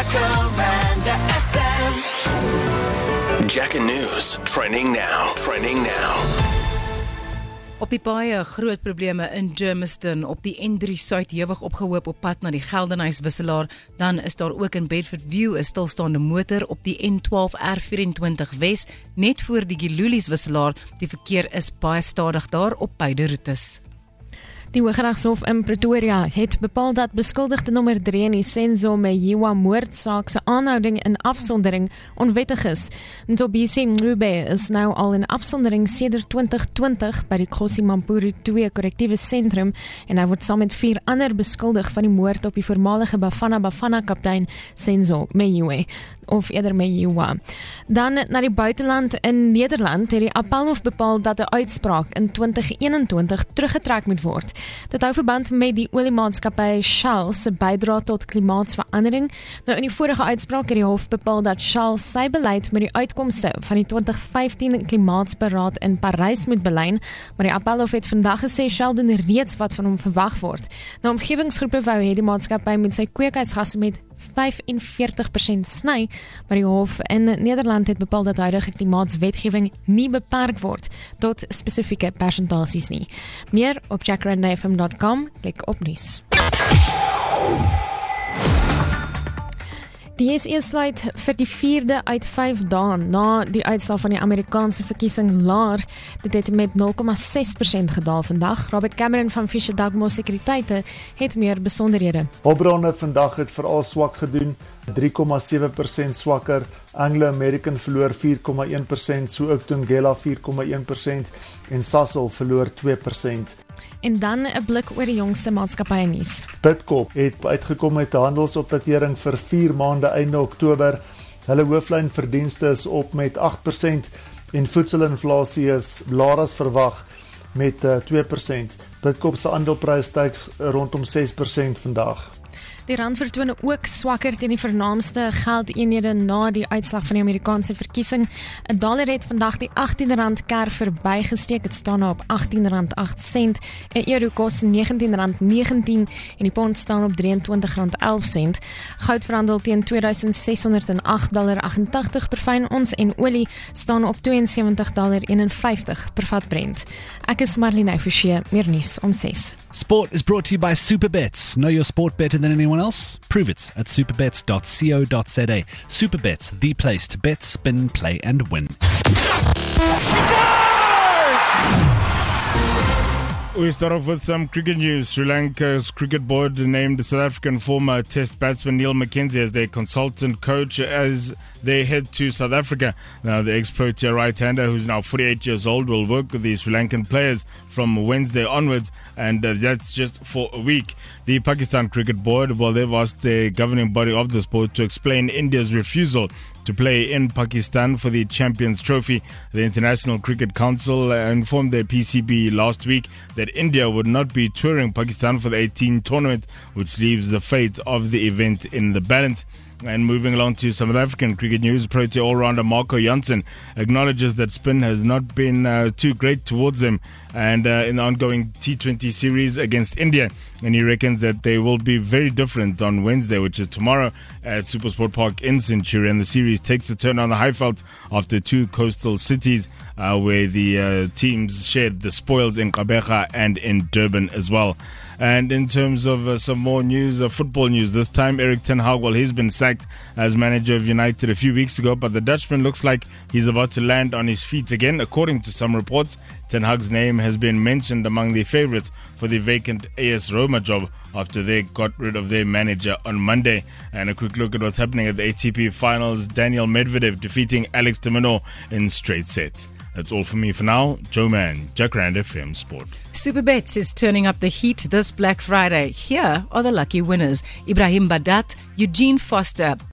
Jacaranda FM. Jacker News, trending now. Op die baie groot probleme in Germiston op die N3 Suid hewig opgehoop op pad na die Geldenhuys wisselaar. Dan is daar ook in Bedford View 'n stilstaande motor op die N12 R24 Wes net voor die Gilulies wisselaar. Die verkeer is baie stadig daar op beide roetes. Die Hooggeregshof in Pretoria het bepaal dat beskuldigde nommer 3 in die Senzo Meyiwa moordsaak se aanhouding in afsondering onwettig is. Ntobisi Ngube is nou al in afsondering sedert 2020 by die Kgosi Mampuru 2 korrektiewe sentrum en hy word saam met 4 ander beskuldig van die moord op die voormalige Bafana kaptein Senzo Meyiwa of eerder Meyiwa. Dan na die buiteland in Nederland het die Appelhof bepaal dat 'n uitspraak in 2021 teruggetrek moet word. Dit hou verband met die oliemaatskappy Shell se bydrae tot klimaatsverandering. Nou in die vorige uitspraak het die hof bepaal dat Shell sy beleid met die uitkomste van die 2015 klimaatsberaad in Parys moet belyn, maar die Appelhof het vandag gesê Shell doen reeds wat van hom verwag word. Nou omgewingsgroepe wou hê die maatskappy met sy kweekhuisgasse met 45% sny, maar die hof in Nederland het bepaal dat huidige klimaatswetgewing nie beperk word tot spesifieke persentasies nie. Meer op jacarandafm.com, klik op nuus. Die JSE sluit vir die 4de uit 5 dae na die uitslag van die Amerikaanse verkiesing laer. Dit het met 0,6% gedaal vandag. Robert Cameron van Fisher Dugmore Sekuriteite het meer besonderhede. Hulpbronne vandag het veral swak gedoen, 3,7% swakker. Anglo-American verloor 4,1%, so ook Thungela 4,1% en Sasol verloor 2%. En dan 'n blik oor die jongste maatskappynuus. Bidcorp het uitgekom met 'n handelsopdatering vir 4 maande einde Oktober. Hulle hooflyn verdienste is op met 8% en voedselinflasie is laer as verwag met 2%. Bidcorp se aandeleprys styg rondom 6% vandag. Die rand vertoon ook swakker teen die vernaamste geldeenhede na die uitslag van die Amerikaanse verkiesing. 'n dollar het vandag die R18 kerf verbygesteek. Dit staan nou op R18.08. 'n euro kos R19.19 en die pond staan op R23.11. Goud verhandel teen $2,608.88 per fyn ons en olie staan op $72.51 per vat Brent. Ek is Marlene Forsie, meer nuus om 6. Sport is brought to you by Superbets. Know your sport better than anyone else? Prove it at superbets.co.za. Superbets, the place to bet, spin, play and win. We start off with some cricket news. Sri Lanka's cricket board named South African former test batsman Neil McKenzie as their consultant coach as they head to South Africa. Now, the ex-Protea right-hander, who's now 48 years old, will work with the Sri Lankan players from Wednesday onwards, and that's just for a week. The Pakistan Cricket Board, well, they've asked the governing body of the sport to explain India's refusal to play in Pakistan for the Champions Trophy. The International Cricket Council informed their PCB last week that India would not be touring Pakistan for the 18 tournament, which leaves the fate of the event in the balance. And moving along to some South African cricket news, Protea all-rounder Marco Jansen acknowledges that spin has not been too great towards them and in the ongoing T20 series against India. And he reckons that they will be very different on Wednesday, which is tomorrow at SuperSport Park in Centurion. The series takes a turn on the Highveld after 2 coastal cities where the teams shared the spoils in Gqeberha and in Durban as well. And in terms of some more news, football news, this time Erik ten Hag, well, he's been sacked as manager of United a few weeks ago, but the Dutchman looks like he's about to land on his feet again. According to some reports, Ten Hag's name has been mentioned among the favourites for the vacant AS Roma job after they got rid of their manager on Monday. And a quick look at what's happening at the ATP Finals, Daniel Medvedev defeating Alex de Minaur in straight sets. That's all for me for now. Joe Mann, Jacaranda FM Sport. Superbets is turning up the heat this Black Friday. Here are the lucky winners: Ibrahim Badat, Eugene Foster,